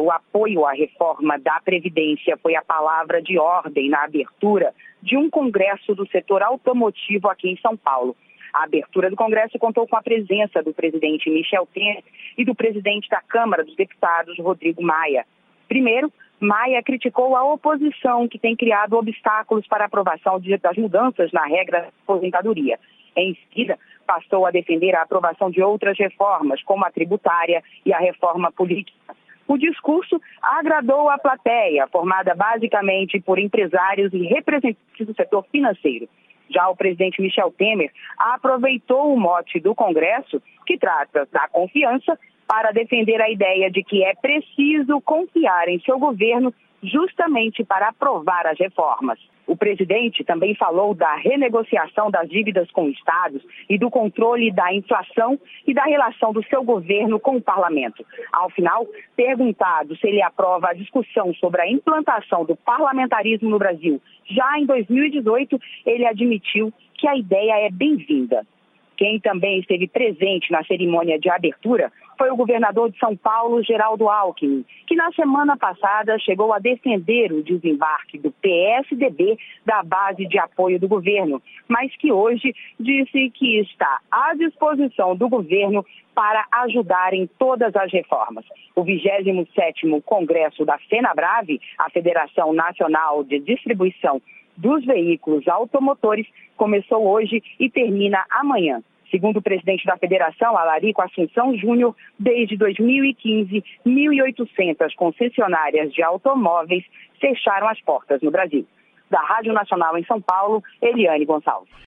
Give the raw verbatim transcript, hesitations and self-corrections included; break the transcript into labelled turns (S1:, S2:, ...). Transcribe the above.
S1: O apoio à reforma da Previdência foi a palavra de ordem na abertura de um congresso do setor automotivo aqui em São Paulo. A abertura do congresso contou com a presença do presidente Michel Temer e do presidente da Câmara dos Deputados, Rodrigo Maia. Primeiro, Maia criticou a oposição que tem criado obstáculos para a aprovação de, das mudanças na regra da aposentadoria. Em seguida, passou a defender a aprovação de outras reformas, como a tributária e a reforma política. O discurso agradou a plateia, formada basicamente por empresários e representantes do setor financeiro. Já o presidente Michel Temer aproveitou o mote do Congresso, que trata da confiança, para defender a ideia de que é preciso confiar em seu governo justamente para aprovar as reformas. O presidente também falou da renegociação das dívidas com estados e do controle da inflação e da relação do seu governo com o parlamento. Ao final, perguntado se ele aprova a discussão sobre a implantação do parlamentarismo no Brasil já em dois mil e dezoito, ele admitiu que a ideia é bem-vinda. Quem também esteve presente na cerimônia de abertura foi o governador de São Paulo, Geraldo Alckmin, que na semana passada chegou a defender o desembarque do P S D B da base de apoio do governo, mas que hoje disse que está à disposição do governo para ajudar em todas as reformas. O vigésimo sétimo Congresso da FenaBrave, a Federação Nacional de Distribuição dos Veículos Automotores, começou hoje e termina amanhã. Segundo o presidente da federação, Alarico Assunção Júnior, desde dois mil e quinze, mil e oitocentas concessionárias de automóveis fecharam as portas no Brasil. Da Rádio Nacional em São Paulo, Eliane Gonçalves.